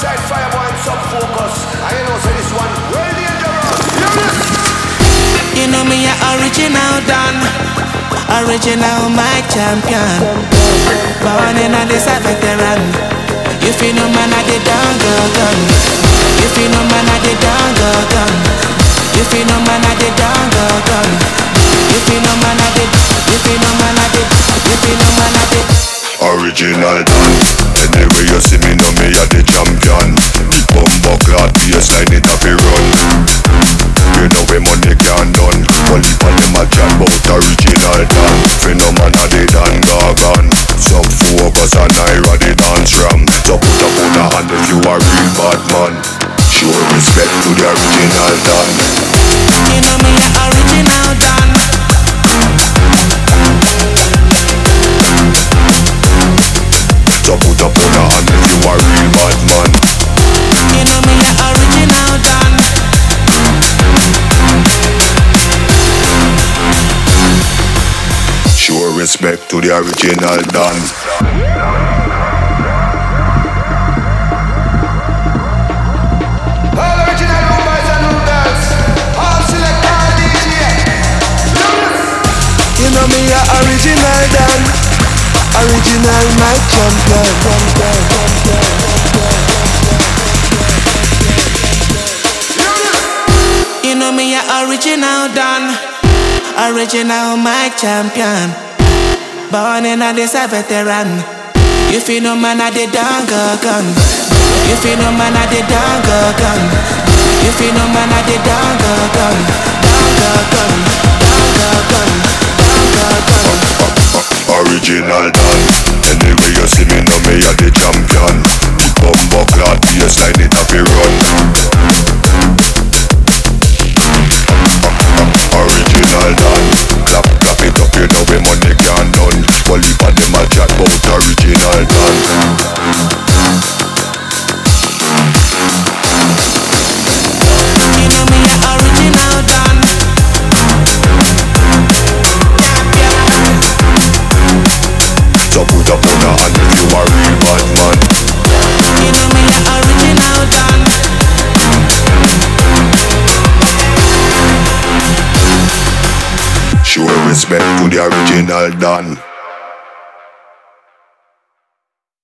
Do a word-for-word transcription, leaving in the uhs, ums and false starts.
alongside Fireboy and Sub Focus. And you know, so this one, well dangerous. Hear this? You know me, a original Don, original mic champion. Born in a this a veteran. You feel no man at the down go gun. You feel no man at the down go gun. You feel no man at the down go gun. You feel no man at the. You feel no man at the. You feel no man at the. Original Don. Anyway you see me, know me a the champion. The bumbo clad baseline it a fi run. You know we money can done. Only for them a chat bout original Don. Fi no man a the Dan Gargan. Sub Focus and Ira the dance ram. So put up on a hand if you a real bad man. Show respect to the original Don. You know me a original Don. So put up on a hand if you a real bad man. You know me a original Don. Show respect to the original Don. All original boys and girls. All select all D J. You know me a original Don, original mic champion. You know me a original Don, original mic champion. Born in a this a veteran. You feel no man at the down go gun. You feel no man at the down go gun. You feel no man at the down go gun. Down go gun. Down go gun. Down go gun. Original Don. Anyway you see me, know me a the champion. The bumbo clad baseline it a fi run. Original Don. Clap clap it up, you know we money can done. Only for them a chat bout original Don. You know me a original Don. So put up on a hand if you a real bad man. You know me a original Don. Show respect to the original Don.